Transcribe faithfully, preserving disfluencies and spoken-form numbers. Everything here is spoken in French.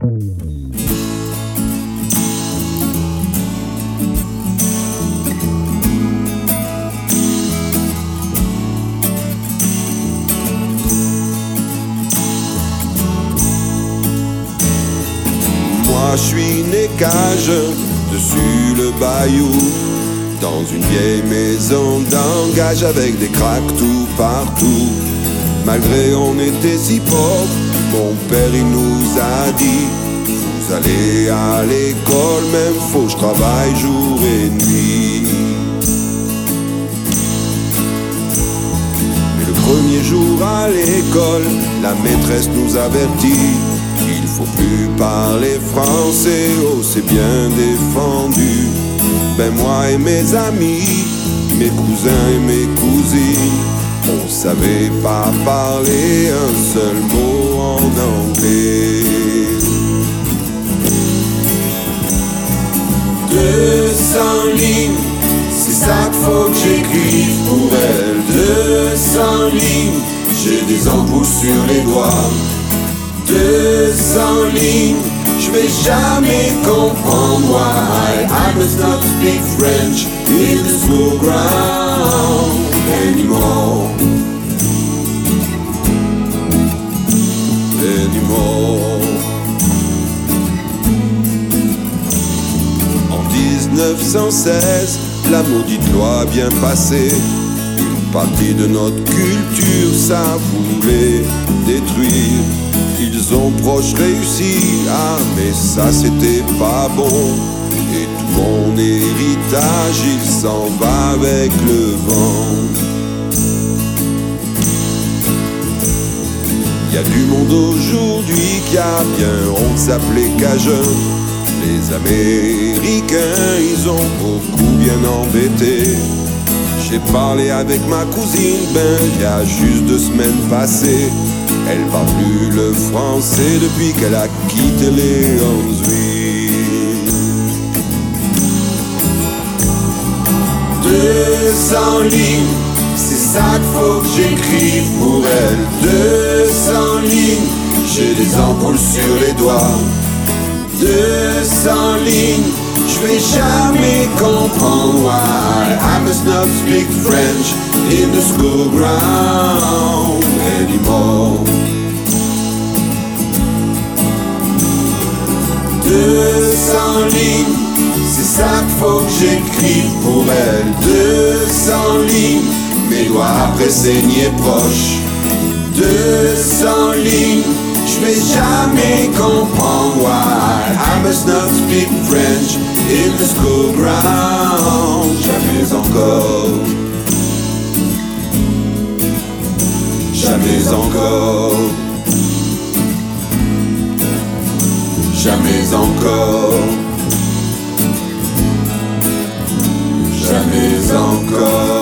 Je suis né cageux dessus le bayou, dans une vieille maison d'engage avec des craques tout partout. Malgré on était si pauvres, mon père il nous a dit: vous allez à l'école, même faut que je travaille jour et nuit. Mais le premier jour à l'école, la maîtresse nous avertit: il faut plus parler français, oh c'est bien défendu. Ben moi et mes amis, mes cousins et mes cousines, on savait pas parler un seul mot en anglais. Deux cents lignes, c'est ça qu'il faut que j'écrive pour elle. Deux cents lignes, j'ai des ampoules sur les doigts. Deux cents lignes, je vais jamais comprendre why I must not speak French in the school ground anymore. Anymore. En dix-neuf cent seize, la maudite loi a bien passé. Une partie de notre culture, ça voulait détruire. Ils ont proche réussi, ah mais ça c'était pas bon. Et tout mon héritage il s'en va avec le vent. Y a du monde aujourd'hui qui a bien honte s'appeler cajun. Les Américains ils ont beaucoup bien embêté. J'ai parlé avec ma cousine, ben y a juste deux semaines passées. Elle parle plus le français depuis qu'elle a quitté les Hansville. Deux cents lignes, c'est ça qu'il faut que j'écrive pour elle. Deux cents lignes, j'ai des ampoules sur les doigts. Deux cents lignes, je vais jamais comprendre why I must not speak French in the school ground anymore. Deux cents lignes, c'est ça qu'il faut que j'écrive pour elle. Deux cents lignes, mes doigts après saigner proche. Deux cents lignes, je vais jamais comprendre why I must not speak French in the school ground. Jamais encore. Jamais encore. Jamais encore. Jamais encore.